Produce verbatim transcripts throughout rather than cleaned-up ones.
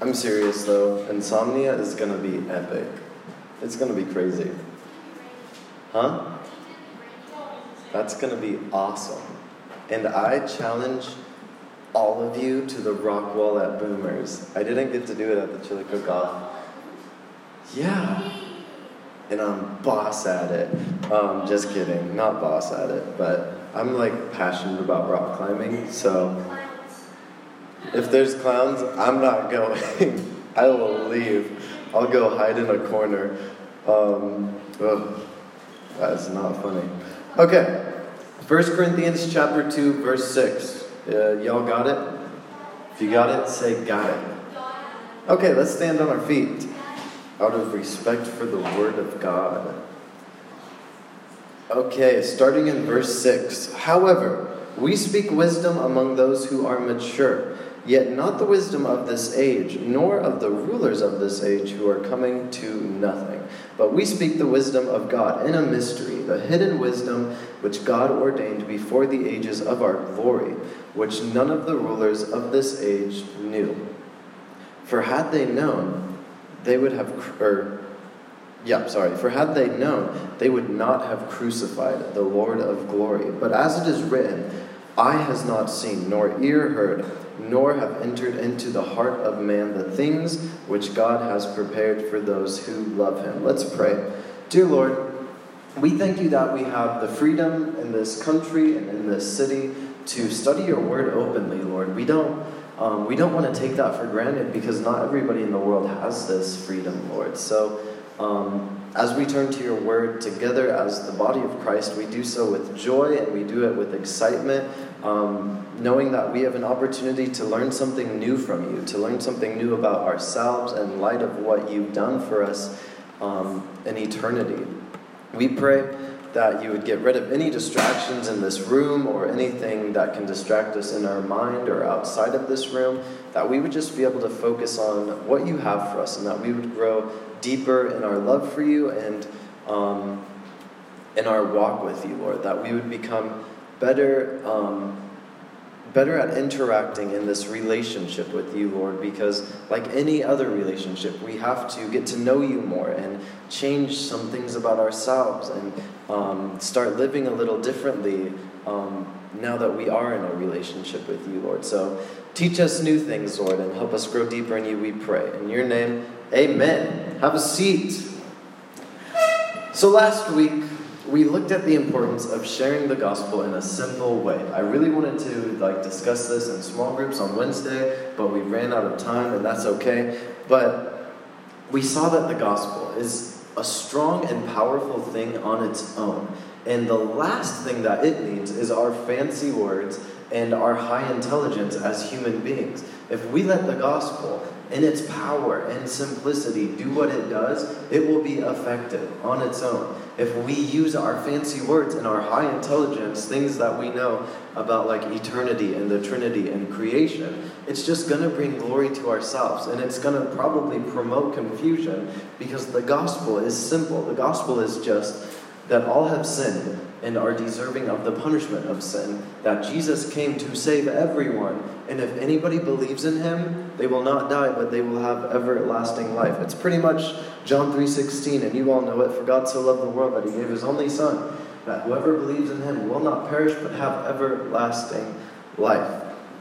I'm serious though. Insomnia is gonna be epic. It's gonna be crazy. Huh? That's gonna be awesome. And I challenge all of you to the rock wall at Boomers. I didn't get to do it at the chili cook-off. Yeah. And I'm boss at it. Um, just kidding, not boss at it, but I'm like passionate about rock climbing, so if there's clowns, I'm not going. I will leave. I'll go hide in a corner. Um, ugh, that's not funny. Okay, First Corinthians chapter two, verse six. Uh, y'all got it? If you got it, say got it. Okay, let's stand on our feet out of respect for the word of God. Okay, starting in verse six. However, we speak wisdom among those who are mature, yet not the wisdom of this age, nor of the rulers of this age who are coming to nothing. But we speak the wisdom of God in a mystery, the hidden wisdom which God ordained before the ages of our glory, which none of the rulers of this age knew. For had they known, they would have, or, yeah, sorry, for had they known, they would not have crucified the Lord of glory. But as it is written, eye has not seen, nor ear heard, nor have entered into the heart of man the things which God has prepared for those who love him. Let's pray. Dear Lord, we thank you that we have the freedom in this country and in this city to study your word openly, Lord. We don't, um, we don't want to take that for granted because not everybody in the world has this freedom, Lord. So um, as we turn to your word together as the body of Christ, we do so with joy and we do it with excitement, um, knowing that we have an opportunity to learn something new from you, to learn something new about ourselves in light of what you've done for us um, in eternity. We pray that you would get rid of any distractions in this room or anything that can distract us in our mind or outside of this room, that we would just be able to focus on what you have for us and that we would grow deeper in our love for you and um, in our walk with you, Lord, that we would become better um, better at interacting in this relationship with you, Lord, because like any other relationship, we have to get to know you more and change some things about ourselves and um, start living a little differently um, now that we are in a relationship with you, Lord. So teach us new things, Lord, and help us grow deeper in you, we pray. In your name, amen. Have a seat. So last week, we looked at the importance of sharing the gospel in a simple way. I really wanted to like discuss this in small groups on Wednesday, but we ran out of time, and that's okay. But we saw that the gospel is a strong and powerful thing on its own. And the last thing that it needs is our fancy words and our high intelligence as human beings. If we let the gospel in its power and simplicity do what it does, it will be effective on its own. If we use our fancy words and our high intelligence, things that we know about like eternity and the Trinity and creation, it's just going to bring glory to ourselves, and it's going to probably promote confusion because the gospel is simple. The gospel is just that all have sinned and are deserving of the punishment of sin, that Jesus came to save everyone, and if anybody believes in him, they will not die, but they will have everlasting life. It's pretty much John three sixteen, and you all know it. For God so loved the world that he gave his only son, that whoever believes in him will not perish, but have everlasting life.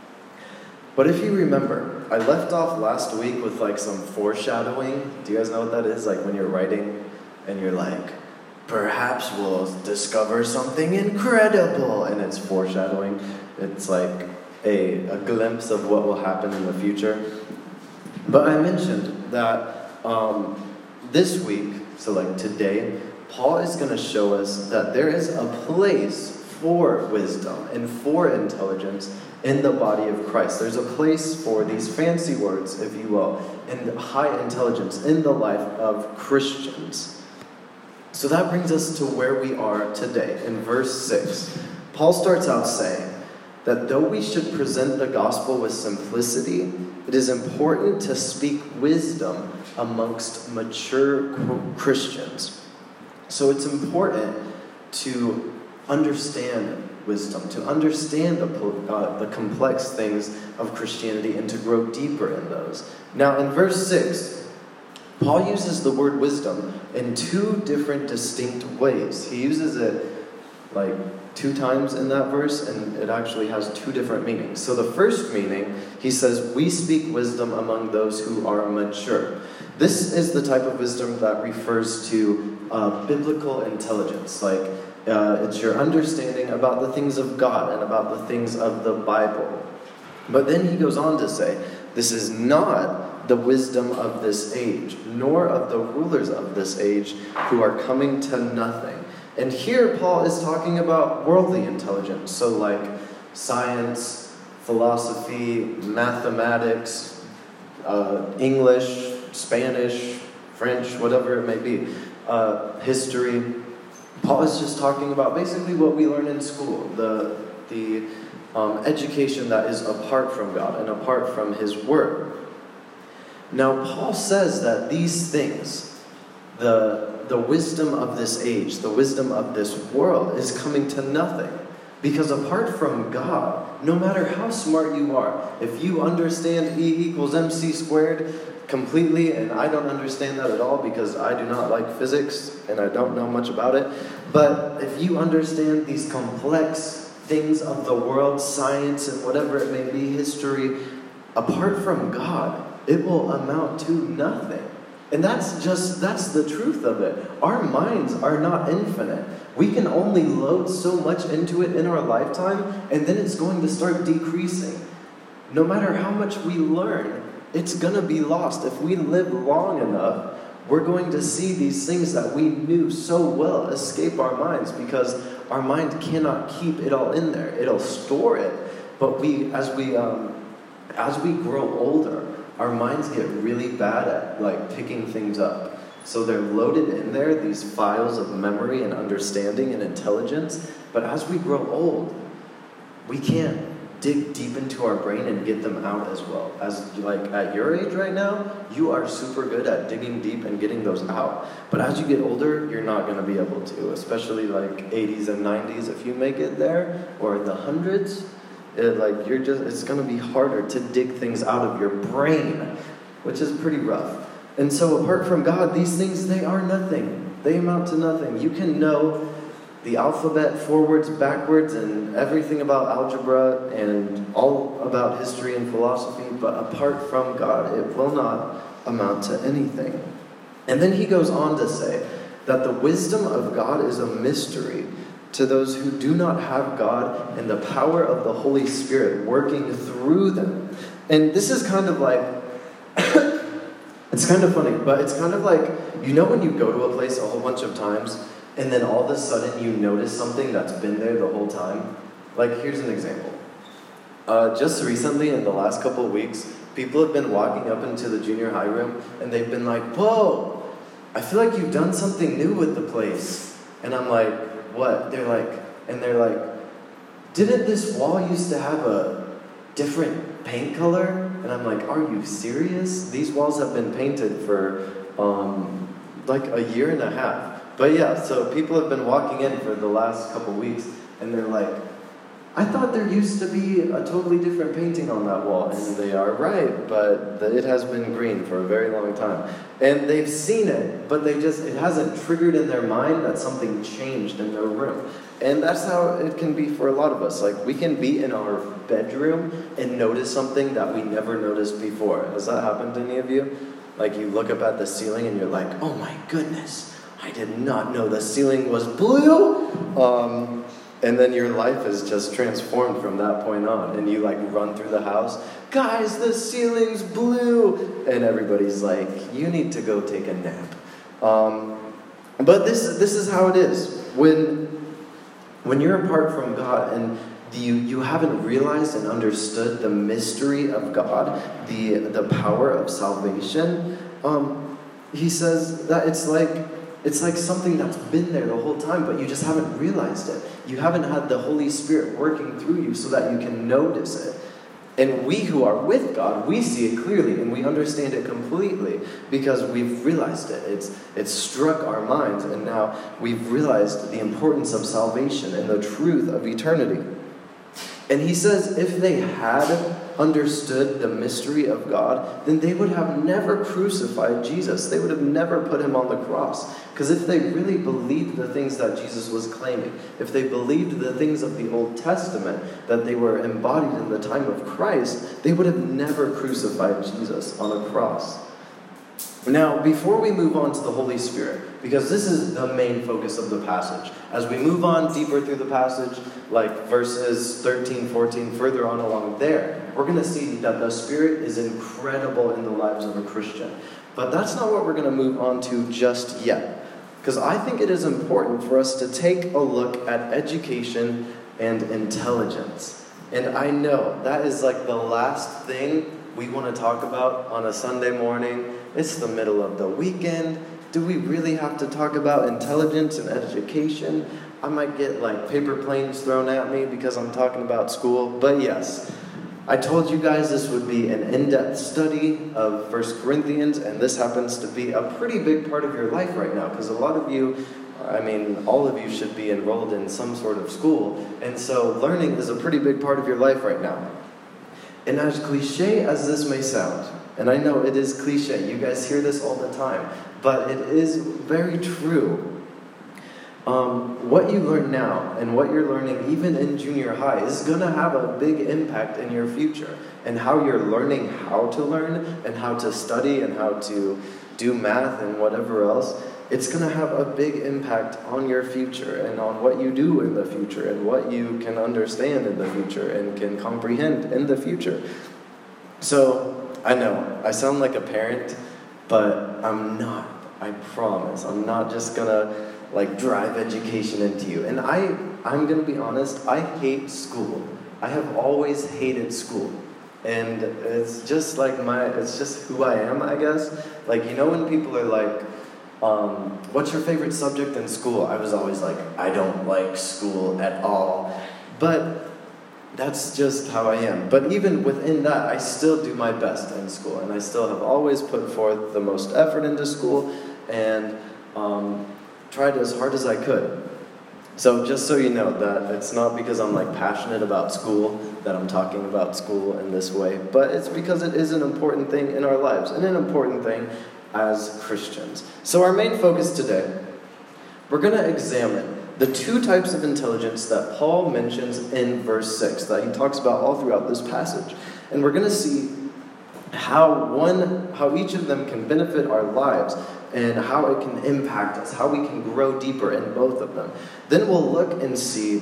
But if you remember, I left off last week with like some foreshadowing. Do you guys know what that is? Like when you're writing and you're like, perhaps we'll discover something incredible, and it's foreshadowing. It's like a, a glimpse of what will happen in the future. But I mentioned that um, this week, so like today, Paul is going to show us that there is a place for wisdom and for intelligence in the body of Christ. There's a place for these fancy words, if you will, and high intelligence in the life of Christians. So that brings us to where we are today, in verse six. Paul starts out saying that though we should present the gospel with simplicity, it is important to speak wisdom amongst mature Christians. So it's important to understand wisdom, to understand the, uh, the complex things of Christianity and to grow deeper in those. Now in verse six, Paul uses the word wisdom in two different distinct ways. He uses it like two times in that verse, and it actually has two different meanings. So the first meaning, he says, we speak wisdom among those who are mature. This is the type of wisdom that refers to uh, biblical intelligence, like Uh, it's your understanding about the things of God and about the things of the Bible. But then he goes on to say, this is not the wisdom of this age, nor of the rulers of this age who are coming to nothing. And here Paul is talking about worldly intelligence, so like science, philosophy, mathematics, uh, English, Spanish, French, whatever it may be, uh, history. Paul is just talking about basically what we learn in school, the, the um, education that is apart from God and apart from His Word. Now, Paul says that these things, the, the wisdom of this age, the wisdom of this world, is coming to nothing. Because apart from God, no matter how smart you are, if you understand E equals mc squared completely, and I don't understand that at all because I do not like physics and I don't know much about it, but if you understand these complex things of the world, science and whatever it may be, history, apart from God, it will amount to nothing. And that's just, that's the truth of it. Our minds are not infinite. We can only load so much into it in our lifetime, and then it's going to start decreasing. No matter how much we learn, it's going to be lost. If we live long enough, we're going to see these things that we knew so well escape our minds because our mind cannot keep it all in there. It'll store it, but we, as we, um, as we grow older, our minds get really bad at like picking things up. So they're loaded in there, these files of memory and understanding and intelligence. But as we grow old, we can't dig deep into our brain and get them out as well. As like at your age right now, you are super good at digging deep and getting those out. But as you get older, you're not going to be able to, especially like eighties and nineties. If you make it there, or in the hundreds, it, like you're just, it's going to be harder to dig things out of your brain, which is pretty rough. And so apart from God, these things, they are nothing. They amount to nothing. You can know the alphabet forwards, backwards, and everything about algebra and all about history and philosophy, but apart from God, it will not amount to anything. And then he goes on to say that the wisdom of God is a mystery to those who do not have God and the power of the Holy Spirit working through them. And this is kind of like, it's kind of funny, but it's kind of like, you know when you go to a place a whole bunch of times, and then all of a sudden you notice something that's been there the whole time? Like, here's an example. Uh, just recently, in the last couple of weeks, people have been walking up into the junior high room, and they've been like, whoa, I feel like you've done something new with the place. And I'm like, what? They're like, and they're like, didn't this wall used to have a different paint color? And I'm like, are you serious? These walls have been painted for um, like a year and a half. But yeah, so people have been walking in for the last couple weeks, and they're like, I thought there used to be a totally different painting on that wall. And they are right, but it has been green for a very long time. And they've seen it, but they just, it hasn't triggered in their mind that something changed in their room. And that's how it can be for a lot of us. Like, we can be in our bedroom and notice something that we never noticed before. Has that happened to any of you? Like, you look up at the ceiling and you're like, oh my goodness, I did not know the ceiling was blue. Um, and then your life is just transformed from that point on. And you like run through the house, guys, the ceiling's blue. And everybody's like, you need to go take a nap. Um, but this, this is how it is. When, when you're apart from God and you, you haven't realized and understood the mystery of God, the, the power of salvation, um, he says that it's like, It's like something that's been there the whole time, but you just haven't realized it. You haven't had the Holy Spirit working through you so that you can notice it. And we who are with God, we see it clearly and we understand it completely because we've realized it. It's, it's struck our minds, and now we've realized the importance of salvation and the truth of eternity. And he says if they had understood the mystery of God, then they would have never crucified Jesus. They would have never put him on the cross. Because if they really believed the things that Jesus was claiming, if they believed the things of the Old Testament that they were embodied in the time of Christ, they would have never crucified Jesus on a cross. Now, before we move on to the Holy Spirit, because this is the main focus of the passage, as we move on deeper through the passage, like verses thirteen, fourteen, further on along there, we're going to see that the Spirit is incredible in the lives of a Christian. But that's not what we're going to move on to just yet. Because I think it is important for us to take a look at education and intelligence. And I know that is like the last thing we want to talk about on a Sunday morning. It's the middle of the weekend. Do we really have to talk about intelligence and education? I might get like paper planes thrown at me because I'm talking about school. But yes, I told you guys this would be an in-depth study of First Corinthians, and this happens to be a pretty big part of your life right now, because a lot of you, I mean, all of you should be enrolled in some sort of school, and so learning is a pretty big part of your life right now. And as cliche as this may sound, and I know it is cliche, you guys hear this all the time, but it is very true. Um, what you learn now and what you're learning even in junior high is going to have a big impact in your future. And how you're learning how to learn and how to study and how to do math and whatever else, it's going to have a big impact on your future and on what you do in the future and what you can understand in the future and can comprehend in the future. So, I know, I sound like a parent, but I'm not. I promise. I'm not just going to like drive education into you. And I, I'm going to be honest, I hate school. I have always hated school. And it's just like my, it's just who I am, I guess. Like, you know when people are like, um, what's your favorite subject in school? I was always like, I don't like school at all. But that's just how I am. But even within that, I still do my best in school. And I still have always put forth the most effort into school and um, tried as hard as I could. So just so you know that it's not because I'm like passionate about school that I'm talking about school in this way, but it's because it is an important thing in our lives and an important thing as Christians. So our main focus today, we're going to examine the two types of intelligence that Paul mentions in verse six, that he talks about all throughout this passage. And we're going to see how one, how each of them can benefit our lives and how it can impact us, how we can grow deeper in both of them. Then we'll look and see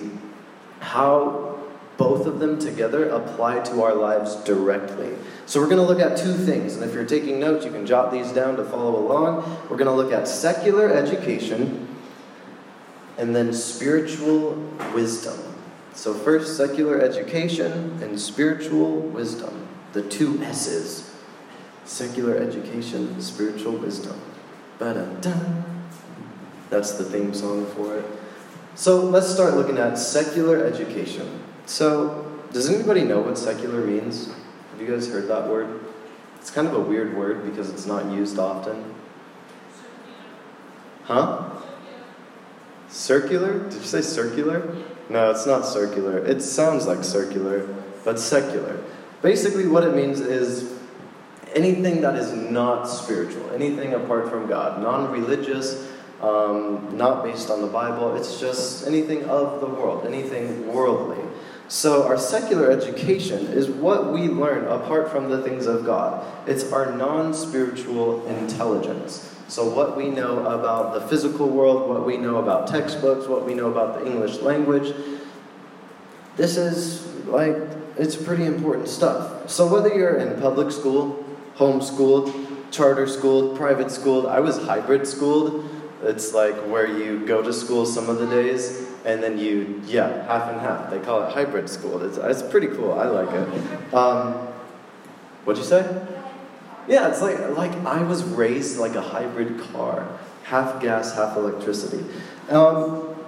how both of them together apply to our lives directly. So we're going to look at two things, and if you're taking notes, you can jot these down to follow along. We're going to look at secular education and then spiritual wisdom. So first, secular education and spiritual wisdom. The two S's. Secular education, spiritual wisdom. Ba-da-da. That's the theme song for it. So let's start looking at secular education. So, does anybody know what secular means? Have you guys heard that word? It's kind of a weird word because it's not used often. Huh? Circular? Did you say circular? No, it's not circular. It sounds like circular, but secular. Basically what it means is anything that is not spiritual, anything apart from God, non-religious, um, not based on the Bible. It's just anything of the world, anything worldly. So our secular education is what we learn apart from the things of God. It's our non-spiritual intelligence. So what we know about the physical world, what we know about textbooks, what we know about the English language. This is like, it's pretty important stuff. So whether you're in public school, homeschooled, charter schooled, private schooled, I was hybrid schooled. It's like where you go to school some of the days, and then you, yeah, half and half. They call it hybrid school. It's, it's pretty cool. I like it. Um, what'd you say? Yeah, it's like like I was raised like a hybrid car. Half gas, half electricity. Um,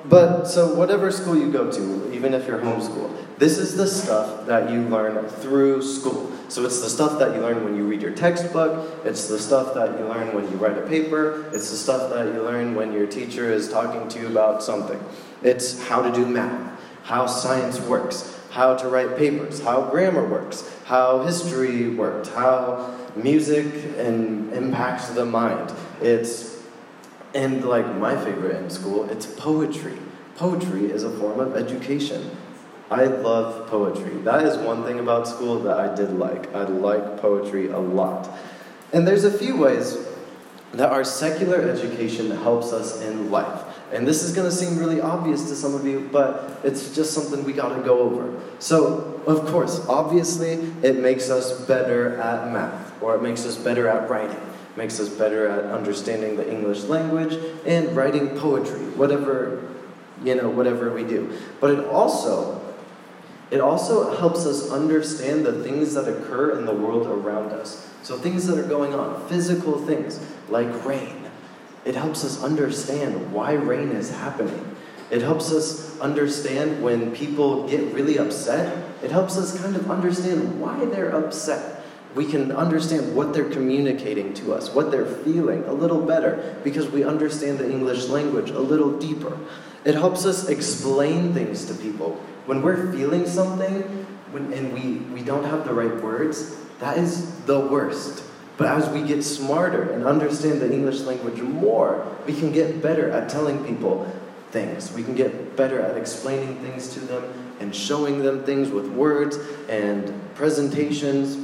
but so whatever school you go to, even if you're homeschooled, this is the stuff that you learn through school. So it's the stuff that you learn when you read your textbook, it's the stuff that you learn when you write a paper, it's the stuff that you learn when your teacher is talking to you about something. It's how to do math, how science works, how to write papers, how grammar works, how history worked, how music and impacts the mind. It's, and like my favorite in school, it's poetry. Poetry is a form of education. I love poetry. That is one thing about school that I did like. I like poetry a lot. And there's a few ways that our secular education helps us in life. And this is going to seem really obvious to some of you, but it's just something we got to go over. So, of course, obviously, it makes us better at math, or it makes us better at writing, makes us better at understanding the English language and writing poetry, whatever, you know, whatever we do. But it also, it also helps us understand the things that occur in the world around us. So things that are going on, physical things like rain. It helps us understand why rain is happening. It helps us understand when people get really upset. It helps us kind of understand why they're upset. We can understand what they're communicating to us, what they're feeling a little better, because we understand the English language a little deeper. It helps us explain things to people. When we're feeling something when, and we, we don't have the right words, that is the worst. But as we get smarter and understand the English language more, we can get better at telling people things. We can get better at explaining things to them and showing them things with words and presentations.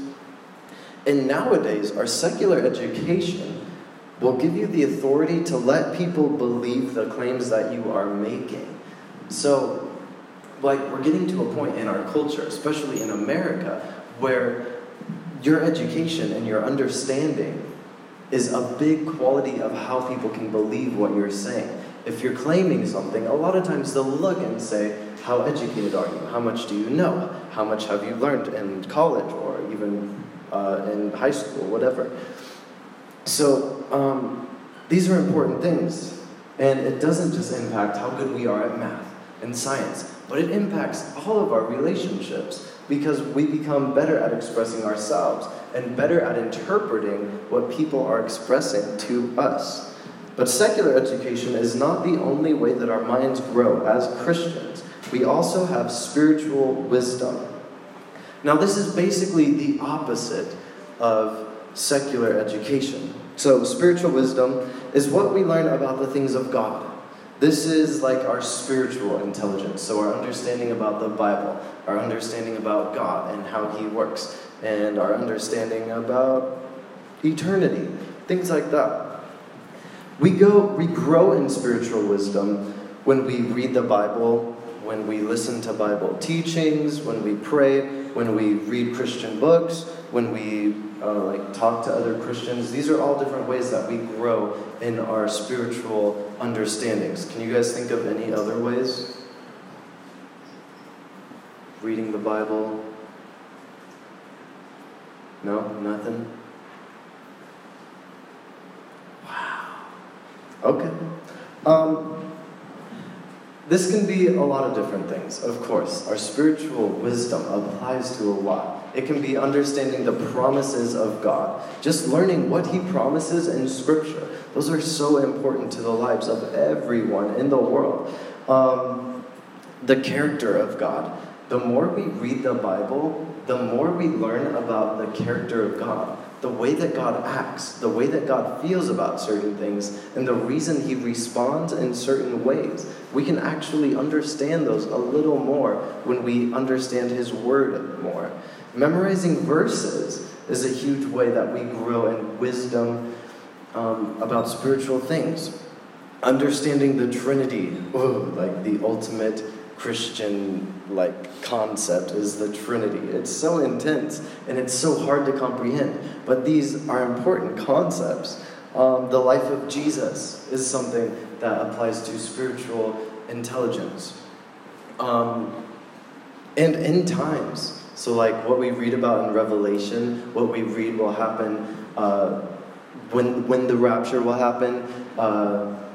And nowadays, our secular education will give you the authority to let people believe the claims that you are making. So, like, we're getting to a point in our culture, especially in America, where your education and your understanding is a big quality of how people can believe what you're saying. If you're claiming something, a lot of times they'll look and say, how educated are you? How much do you know? How much have you learned in college or even uh, in high school, whatever. So um, these are important things. And it doesn't just impact how good we are at math and science, but it impacts all of our relationships, because we become better at expressing ourselves and better at interpreting what people are expressing to us. But secular education is not the only way that our minds grow as Christians. We also have spiritual wisdom. Now, this is basically the opposite of secular education. So, spiritual wisdom is what we learn about the things of God. This is like our spiritual intelligence, so our understanding about the Bible, our understanding about God and how He works, and our understanding about eternity, things like that. We go, we grow in spiritual wisdom when we read the Bible, when we listen to Bible teachings, when we pray, when we read Christian books, when we uh, like talk to other Christians. These are all different ways that we grow in our spiritual understandings. Can you guys think of any other ways? Reading the Bible? No? Nothing? Wow. Okay. Um, this can be a lot of different things, of course. Our spiritual wisdom applies to a lot. It can be understanding the promises of God. Just learning what He promises in Scripture. Those are so important to the lives of everyone in the world. Um, the character of God. The more we read the Bible, the more we learn about the character of God. The way that God acts, the way that God feels about certain things, and the reason He responds in certain ways. We can actually understand those a little more when we understand His Word more. Memorizing verses is a huge way that we grow in wisdom um, about spiritual things. Understanding the Trinity, oh, like the ultimate Christian like concept is the Trinity. It's so intense and it's so hard to comprehend, but these are important concepts. Um, the life of Jesus is something that applies to spiritual intelligence. Um, and end times. So like what we read about in Revelation, what we read will happen uh, when when the rapture will happen. Uh,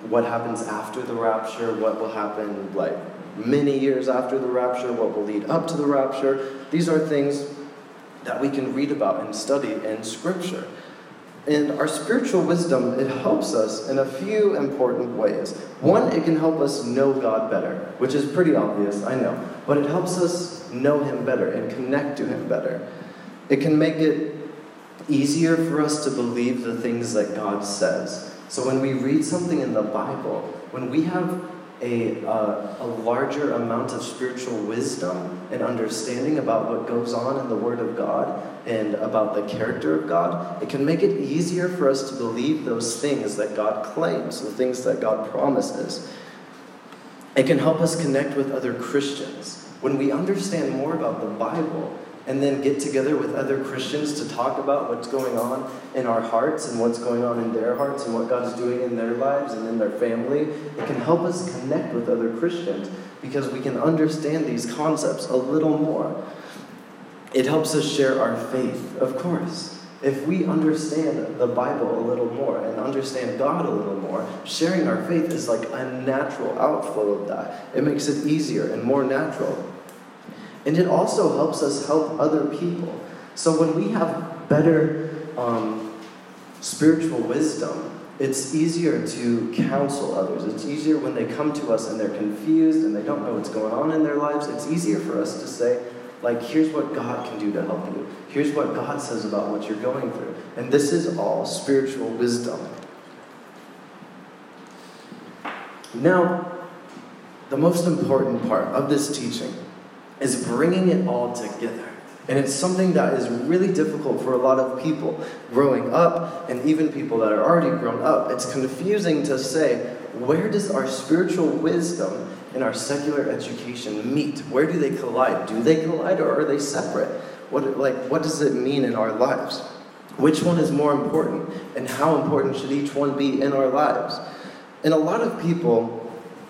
what happens after the rapture, what will happen like many years after the rapture, what will lead up to the rapture. These are things that we can read about and study in Scripture. And our spiritual wisdom, it helps us in a few important ways. One, it can help us know God better, which is pretty obvious, I know. But it helps us know Him better and connect to Him better. It can make it easier for us to believe the things that God says. So when we read something in the Bible, when we have a, uh, a larger amount of spiritual wisdom and understanding about what goes on in the Word of God and about the character of God, it can make it easier for us to believe those things that God claims, the things that God promises. It can help us connect with other Christians. When we understand more about the Bible and then get together with other Christians to talk about what's going on in our hearts and what's going on in their hearts and what God is doing in their lives and in their family, it can help us connect with other Christians because we can understand these concepts a little more. It helps us share our faith, of course. If we understand the Bible a little more and understand God a little more, sharing our faith is like a natural outflow of that. It makes it easier and more natural. And it also helps us help other people. So when we have better um, spiritual wisdom, it's easier to counsel others. It's easier when they come to us and they're confused and they don't know what's going on in their lives. It's easier for us to say, like, here's what God can do to help you. Here's what God says about what you're going through. And this is all spiritual wisdom. Now, the most important part of this teaching is bringing it all together. And it's something that is really difficult for a lot of people growing up, and even people that are already grown up. It's confusing to say, where does our spiritual wisdom and our secular education meet? Where do they collide? Do they collide or are they separate? What, like, what does it mean in our lives? Which one is more important? And how important should each one be in our lives? And a lot of people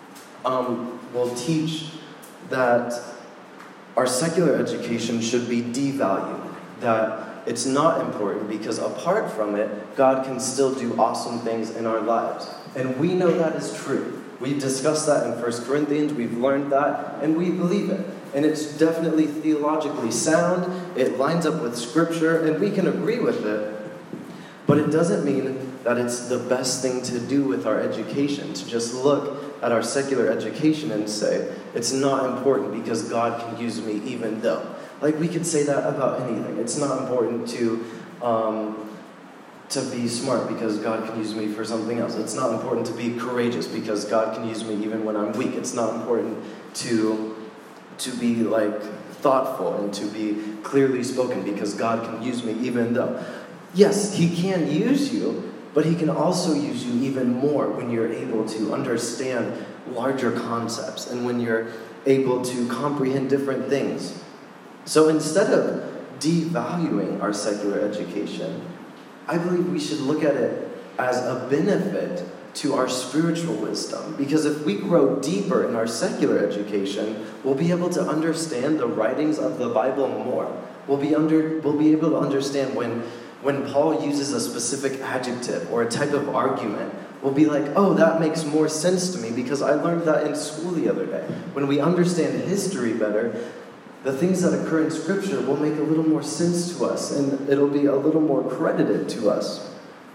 um, will teach that our secular education should be devalued, that it's not important because apart from it, God can still do awesome things in our lives. And we know that is true. We've discussed that in First Corinthians, we've learned that, and we believe it. And it's definitely theologically sound, it lines up with Scripture, and we can agree with it. But it doesn't mean that it's the best thing to do with our education, to just look at our secular education and say, it's not important because God can use me even though. Like, we could say that about anything. It's not important to um, to be smart because God can use me for something else. It's not important to be courageous because God can use me even when I'm weak. It's not important to, to be, like, thoughtful and to be clearly spoken because God can use me even though. Yes, He can use you, but He can also use you even more when you're able to understand larger concepts and when you're able to comprehend different things. So instead of devaluing our secular education, I believe we should look at it as a benefit to our spiritual wisdom. Because if we grow deeper in our secular education, we'll be able to understand the writings of the Bible more. We'll be under, we'll be able to understand when When Paul uses a specific adjective or a type of argument, we'll be like, oh, that makes more sense to me because I learned that in school the other day. When we understand history better, the things that occur in Scripture will make a little more sense to us, and it'll be a little more credited to us.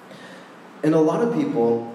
And a lot of people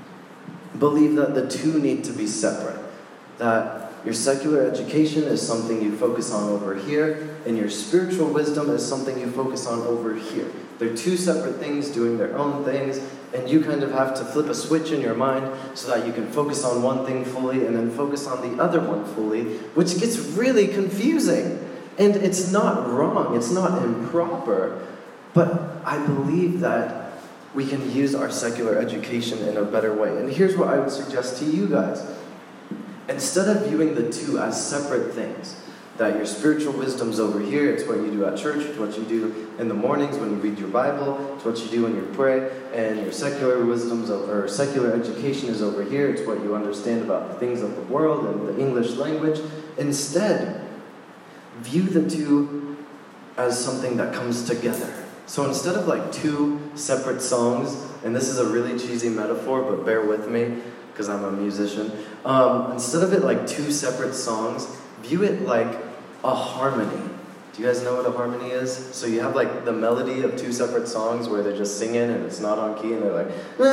believe that the two need to be separate, that your secular education is something you focus on over here, and your spiritual wisdom is something you focus on over here. They're two separate things doing their own things, and you kind of have to flip a switch in your mind so that you can focus on one thing fully and then focus on the other one fully, which gets really confusing. And it's not wrong, it's not improper, but I believe that we can use our secular education in a better way. And here's what I would suggest to you guys. Instead of viewing the two as separate things, that your spiritual wisdom's over here, it's what you do at church, it's what you do in the mornings when you read your Bible, it's what you do when you pray, and your secular wisdom's over, or secular education is over here, it's what you understand about the things of the world and the English language. Instead, view the two as something that comes together. So instead of like two separate songs and this is a really cheesy metaphor, but bear with me, because I'm a musician. Um, instead of it like two separate songs, view it like a harmony. Do you guys know what a harmony is? So you have like the melody of two separate songs where they're just singing and it's not on key and they're like,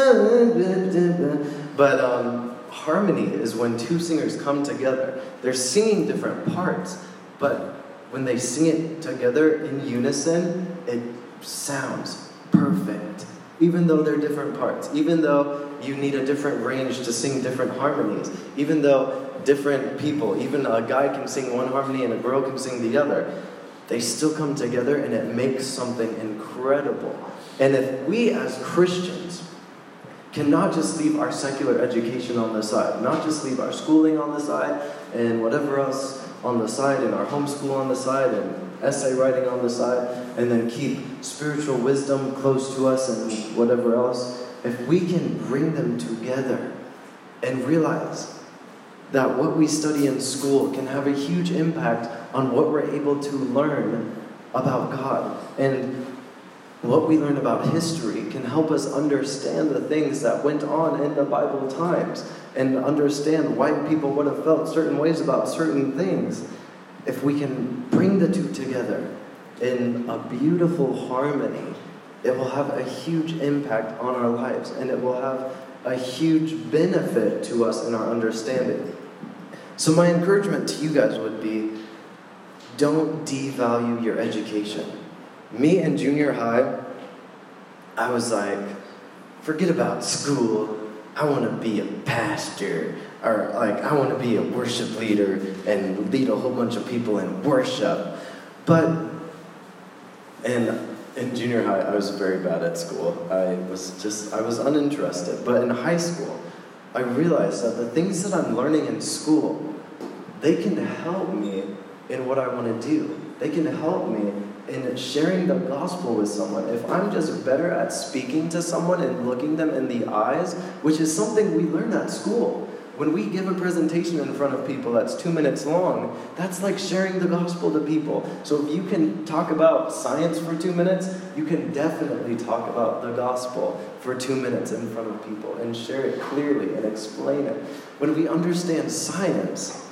but um, harmony is when two singers come together. They're singing different parts, but when they sing it together in unison, it sounds perfect. Even though they're different parts, even though you need a different range to sing different harmonies, even though different people, even a guy can sing one harmony and a girl can sing the other, they still come together and it makes something incredible. And if we as Christians cannot just leave our secular education on the side, not just leave our schooling on the side and whatever else on the side and our homeschool on the side and essay writing on the side, and then keep spiritual wisdom close to us and whatever else, if we can bring them together and realize that what we study in school can have a huge impact on what we're able to learn about God. And what we learn about history can help us understand the things that went on in the Bible times and understand why people would have felt certain ways about certain things. If we can bring the two together in a beautiful harmony, it will have a huge impact on our lives, and it will have a huge benefit to us in our understanding. So my encouragement to you guys would be, don't devalue your education. Me in junior high, I was like, forget about school. I want to be a pastor, or like I want to be a worship leader and lead a whole bunch of people in worship. But, and in junior high, I was very bad at school. I was just, I was uninterested. But in high school, I realized that the things that I'm learning in school, they can help me in what I want to do. They can help me in sharing the gospel with someone. If I'm just better at speaking to someone and looking them in the eyes, which is something we learn at school. When we give a presentation in front of people that's two minutes long, that's like sharing the gospel to people. So if you can talk about science for two minutes, you can definitely talk about the gospel for two minutes in front of people and share it clearly and explain it. When we understand science,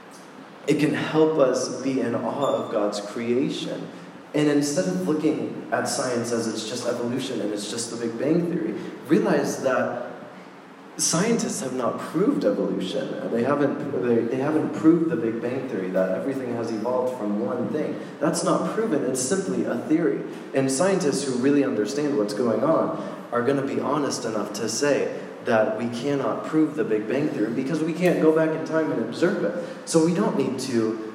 it can help us be in awe of God's creation. And instead of looking at science as it's just evolution and it's just the Big Bang Theory, realize that scientists have not proved evolution. They haven't, they, they haven't proved the Big Bang Theory, that everything has evolved from one thing. That's not proven, it's simply a theory. And scientists who really understand what's going on are going to be honest enough to say that we cannot prove the Big Bang Theory because we can't go back in time and observe it. So we don't need to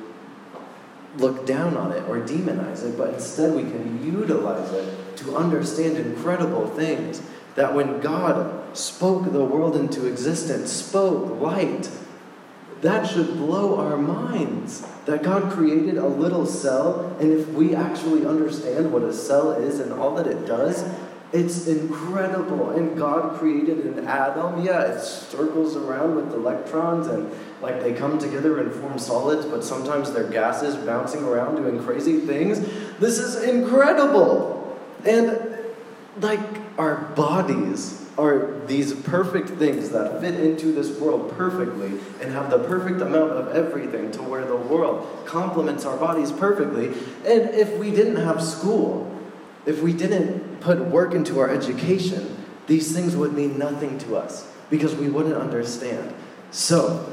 look down on it or demonize it, but instead we can utilize it to understand incredible things. That when God spoke the world into existence, spoke light, that should blow our minds. That God created a little cell, and if we actually understand what a cell is and all that it does, it's incredible. And God created an atom. Yeah, it circles around with electrons and like they come together and form solids, but sometimes they're gases bouncing around doing crazy things. This is incredible. And like our bodies are these perfect things that fit into this world perfectly and have the perfect amount of everything to where the world complements our bodies perfectly. And if we didn't have school, if we didn't put work into our education, these things would mean nothing to us because we wouldn't understand. So,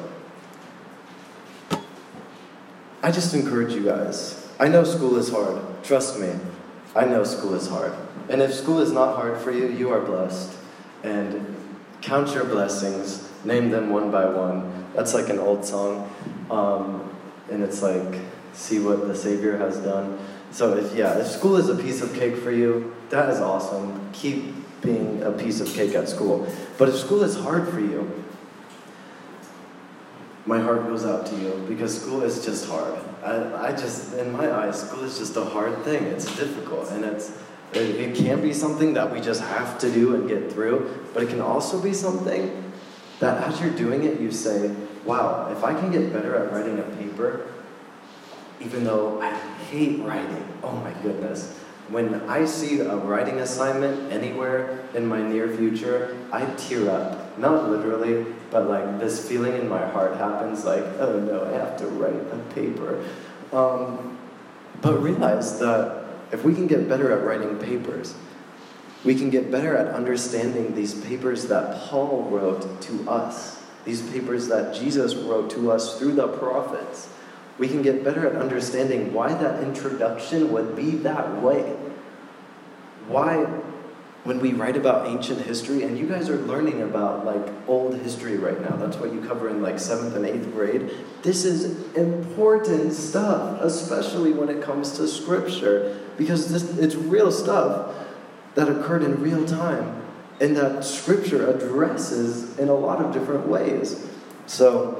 I just encourage you guys. I know school is hard. Trust me. I know school is hard. And if school is not hard for you, you are blessed. And count your blessings. Name them one by one. That's like an old song. Um, and it's like, see what the Savior has done. So if, yeah, if school is a piece of cake for you, that is awesome. Keep being a piece of cake at school. But if school is hard for you, my heart goes out to you because school is just hard. I, I just, in my eyes, school is just a hard thing. It's difficult, and it's it, it can be something that we just have to do and get through, but it can also be something that as you're doing it, you say, wow, if I can get better at writing a paper, even though I hate writing, oh my goodness, When I see a writing assignment anywhere in my near future, I tear up. Not literally, but like this feeling in my heart happens like, oh no, I have to write a paper. Um, but realize that if we can get better at writing papers, we can get better at understanding these papers that Paul wrote to us, these papers that Jesus wrote to us through the prophets. We can get better at understanding why that introduction would be that way. Why, when we write about ancient history, and you guys are learning about like old history right now, that's what you cover in like seventh and eighth grade. This is important stuff, especially when it comes to scripture, because this, it's real stuff that occurred in real time, and that scripture addresses in a lot of different ways. So,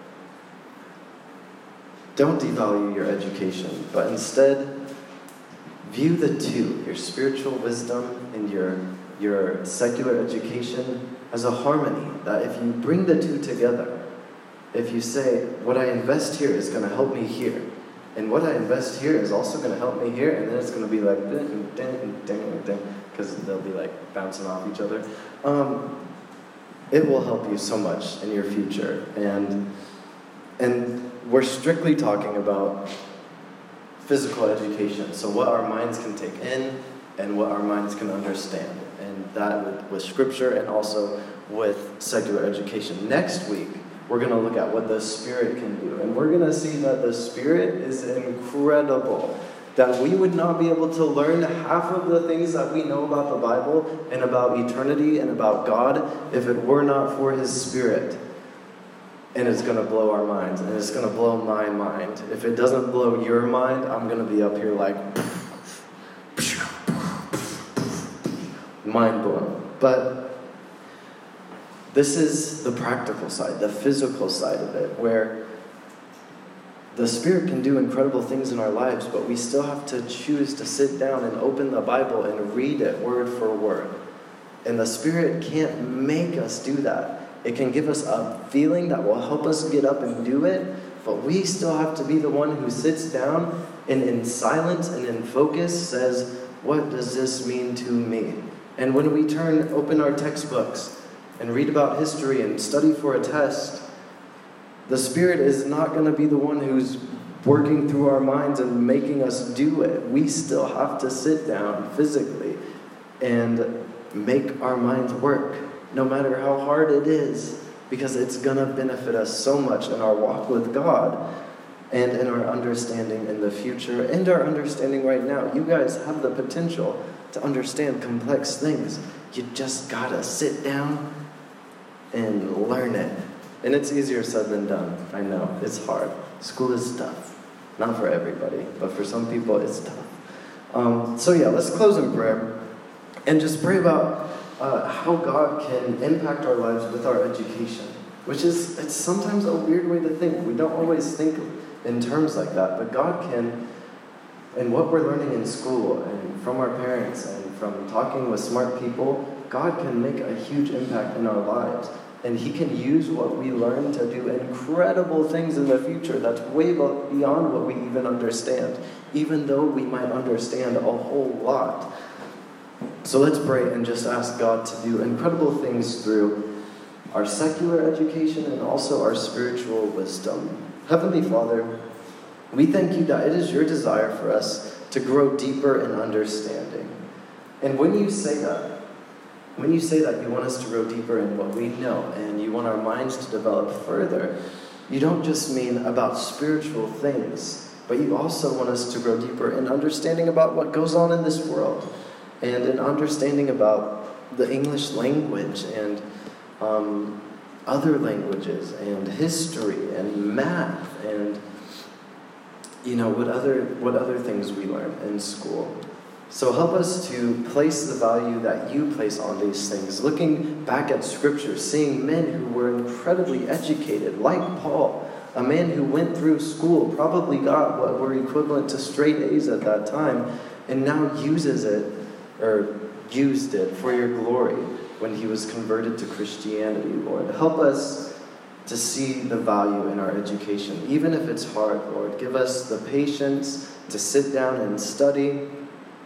don't devalue your education, but instead view the two, your spiritual wisdom and your, your secular education, as a harmony, that if you bring the two together, if you say, what I invest here is going to help me here, and what I invest here is also going to help me here, and then it's going to be like, ding, ding, ding, ding, because they'll be like bouncing off each other. Um, it will help you so much in your future. And, and we're strictly talking about physical education, so what our minds can take in and what our minds can understand, and that with, with scripture and also with secular education. Next week, we're going to look at what the Spirit can do, and we're going to see that the Spirit is incredible, that we would not be able to learn half of the things that we know about the Bible and about eternity and about God if it were not for His Spirit. And it's going to blow our minds, and it's going to blow my mind. If it doesn't blow your mind, I'm going to be up here like mind blown. But this is the practical side, the physical side of it, where the Spirit can do incredible things in our lives, but we still have to choose to sit down and open the Bible and read it word for word. And the Spirit can't make us do that. It can give us a feeling that will help us get up and do it, but we still have to be the one who sits down and in silence and in focus says, what does this mean to me? And when we turn, open our textbooks and read about history and study for a test, the Spirit is not going to be the one who's working through our minds and making us do it. We still have to sit down physically and make our minds work, no matter how hard it is, because it's going to benefit us so much in our walk with God and in our understanding in the future and our understanding right now. You guys have the potential to understand complex things. You just got to sit down and learn it. And it's easier said than done. I know, it's hard. School is tough. Not for everybody, but for some people it's tough. Um, so yeah, let's close in prayer and just pray about Uh, how God can impact our lives with our education, which is, it's sometimes a weird way to think. We don't always think in terms like that, but God can, and what we're learning in school and from our parents and from talking with smart people, God can make a huge impact in our lives. And He can use what we learn to do incredible things in the future that's way beyond what we even understand, even though we might understand a whole lot. So let's pray and just ask God to do incredible things through our secular education and also our spiritual wisdom. Heavenly Father, we thank You that it is Your desire for us to grow deeper in understanding. And when You say that, when You say that You want us to grow deeper in what we know and You want our minds to develop further, You don't just mean about spiritual things, but You also want us to grow deeper in understanding about what goes on in this world, and an understanding about the English language and um, other languages and history and math and, you know, what other what other things we learn in school. So help us to place the value that You place on these things, looking back at Scripture, seeing men who were incredibly educated, like Paul, a man who went through school, probably got what were equivalent to straight A's at that time, and now uses it or used it for Your glory when he was converted to Christianity, Lord. Help us to see the value in our education, even if it's hard, Lord. Give us the patience to sit down and study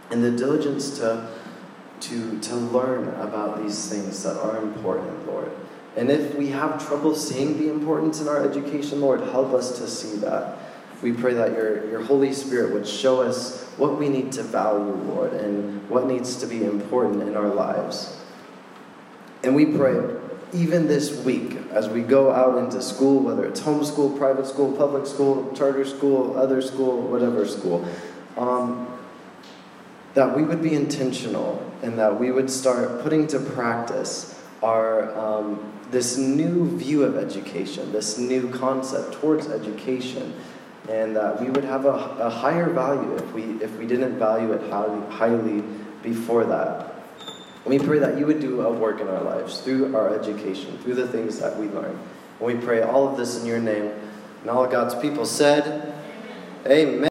and the diligence to, to, to learn about these things that are important, Lord. And if we have trouble seeing the importance in our education, Lord, help us to see that. We pray that your, your Holy Spirit would show us what we need to value, Lord, and what needs to be important in our lives. And we pray, even this week, as we go out into school, whether it's homeschool, private school, public school, charter school, other school, whatever school, um, that we would be intentional and that we would start putting to practice our um, this new view of education, this new concept towards education, and that we would have a, a higher value if we if we didn't value it highly, highly before that. And we pray that you would do a work in our lives through our education, through the things that we learn. And we pray all of this in your name. And all of God's people said, Amen.